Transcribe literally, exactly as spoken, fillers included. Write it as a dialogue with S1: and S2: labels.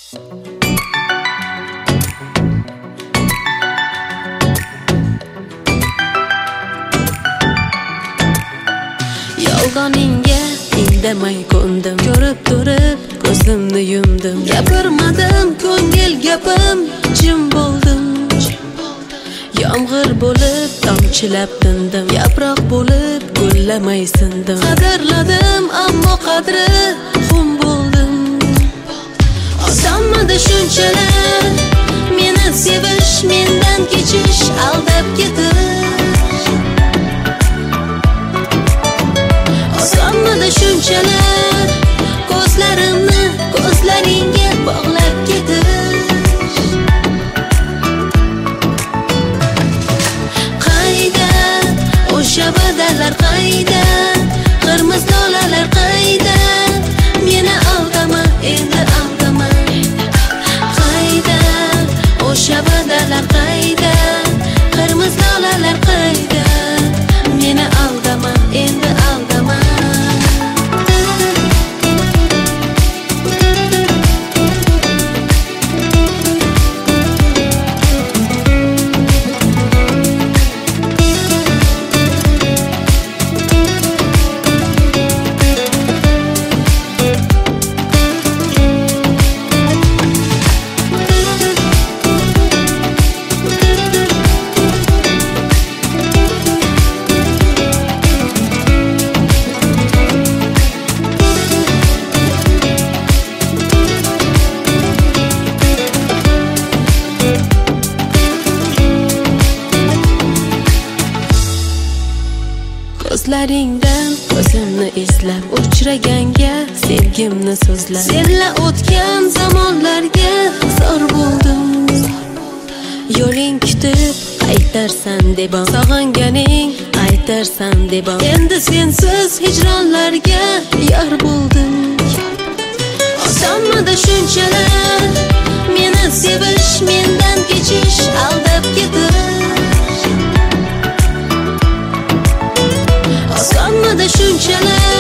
S1: Yolg'oningga indamay ko'ndim, ko'rib turib ko'zimni yumdim. Gapirmadim, ko'ngil gapim jim bo'ldim. Yomg'ir bo'lib tomchilab tindim, yaproq bo'lib gullamay sindim. Qadrladim, ammo qadri xum bo'ldim. Osonmidi shunchalar meni sevish, mendan kechish, aldab ketish. Osonmidi shunchalar ko'zlarimni ko'zlaringga bog'lab ketish. Qayda o'sha va'dalar, qayda qirmiz lolalar, qayda meni aldama, endi aldama. Qayda o'sha va'dalar, qayda qirmiz lolalar, qayda meni aldama, endi aldama. Ko'zlaringdan ko'zimni izlab, uchraganga sevgimni so'zlab, senla o'tgan zamonlarga zor bo'ldim. Yo'ling kutib qaytarsan debam, sog'inganing aytarsan debam. Endi sensiz hijronlarga yor bo'ldim. Osonmidi shunchalar meni sevish, mendan kechish, aldab ketish. Osonmidi shunchalar